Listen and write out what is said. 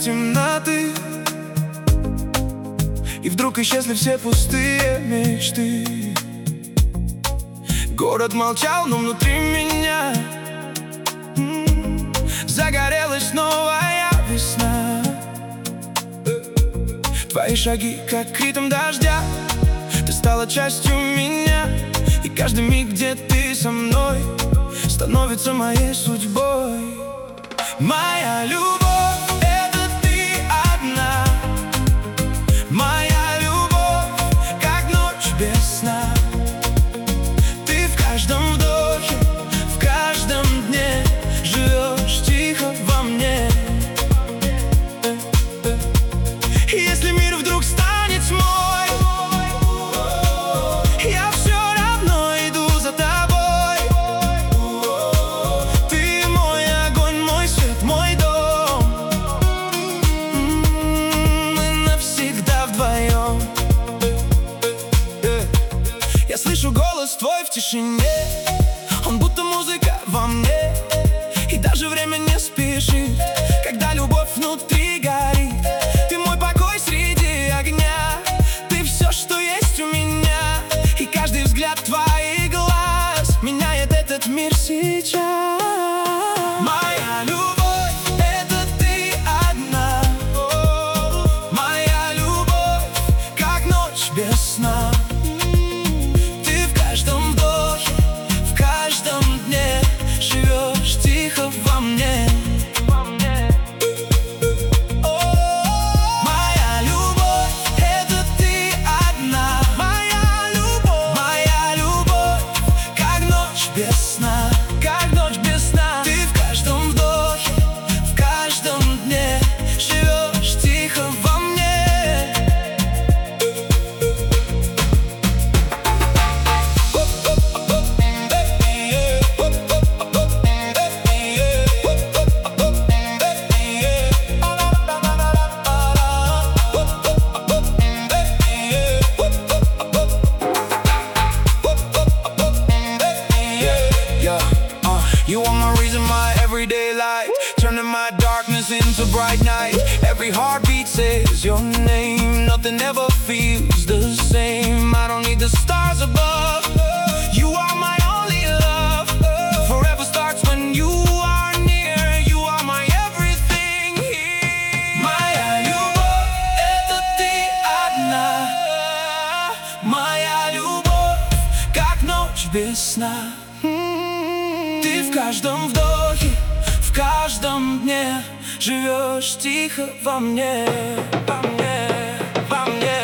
темноты, и вдруг исчезли все пустые мечты. Город молчал, но внутри меня загорелась новая весна. Твои шаги, как ритм дождя, ты стала частью меня, и каждый миг, где ты со мной, становится моей судьбой. Моя любовь — это ты одна. Моя любовь, как ночь без сна. Ты в каждом вдохе, в каждом дне живешь тихо во мне. Если мир вдруг станет тьмой, я все равно иду за тобой. Ты мой огонь, мой свет, мой дом. Мы навсегда вдвоем. Я слышу голос твой в тишине, он будто музыка во мне. И даже время не спешит, когда любовь внутри горит. Ты мой покой среди огня, ты все, что есть у меня. И каждый взгляд твоих глаз меняет этот мир сейчас. Моя любовь — это ты одна. Моя любовь, как ночь без сна. Ты в каждом вдохе, в каждом дне живешь тихо во мне. Моя любовь — это ты одна. Моя любовь, как ночь без сна. Как ночь без сна. Ты в каждом вдохе, в каждом дне живешь тихо во мне. You are my reason, my everyday life, turning my darkness into bright night. Every heartbeat says your name, nothing ever feels the same. I don't need the stars above, you are my only love. Forever starts when you are near, you are my everything here. Моя любовь — это ты одна. Моя любовь, как ночь без сна. Ты в каждом вдохе, в каждом дне живешь тихо во мне, во мне, во мне.